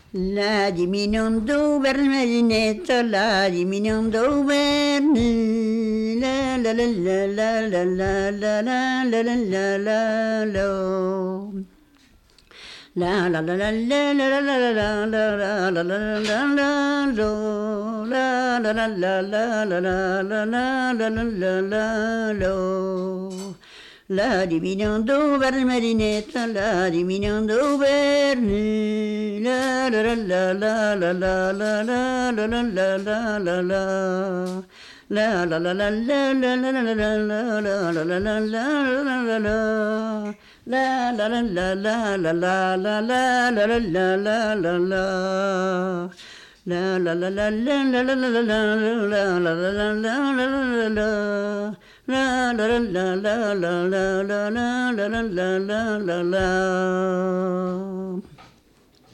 La diminuendo vermelinetta, la diminuendo verni, la la la la la la la la la la la la la. La la la la la la la la la la la la la lo. La la la la la la la la la la la la lo. La diminuendo vermelinetta, la diminuendo verni, la la la la la la la la la la la la la la. La la la la la la la la la la la la la la la la la. La la la la la la la la la la la la la la. La la la la la la la la la la la la la la la. La la la la la la la la la la la la la la.